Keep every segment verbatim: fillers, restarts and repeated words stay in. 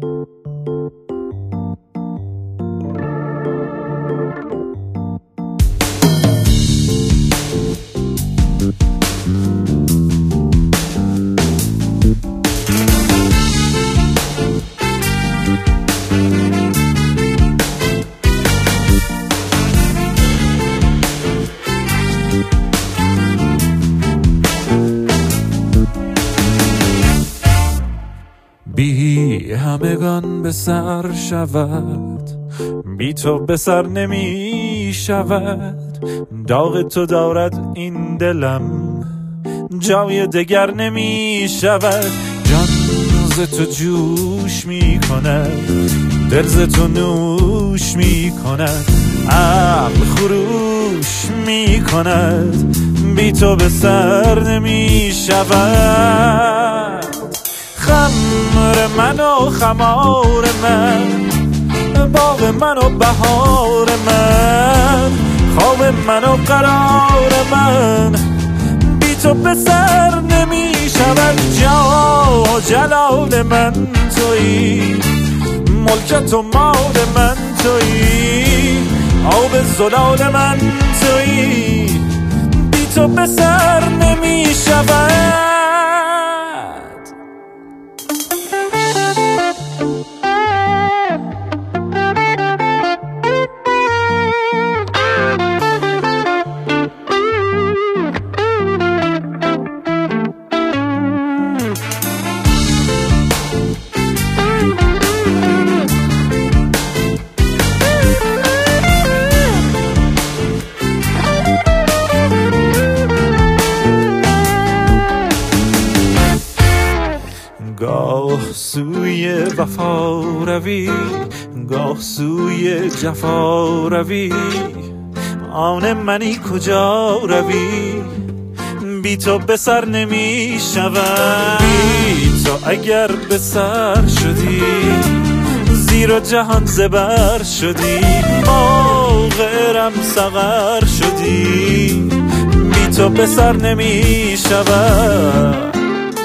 بی همگان به سر شود، بی تو به سر نمی شود. داغ تو دارد این دلم، جای دگر نمی شود. جان ز تو جوش می کند، دل ز تو نوش می کند، عقل خروش می کند. بی تو به سر نمی شود. خمر من و خمار من، باغ من و بهار من، خواب من و قرار من. بی تو به سر نمی شود. جا جلال من تویی، ملکت و مال من تویی، آب زلال من تویی. بی تو به سر نمی شود. گاه سوی وفا روی، گاه سوی جفا روی. آن منی کجا روی؟ بی تو به سر نمی شود. بی تو اگر به سر شدی، زیر و جهان زبر شدی. باغرم سغر شدی. بی تو به سر نمی شود.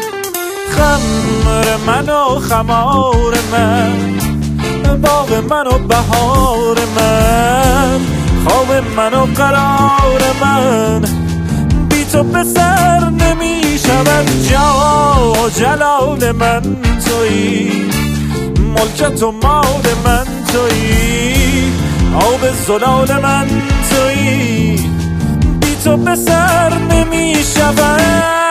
خمر من و خمار من، باغ من و بهار من، خواب من و قرار من. بی تو به سر نمی شود. جا جلال من تویی، ملکت و مال من تویی، آب زلال من تویی. بی تو به سر نمی شود.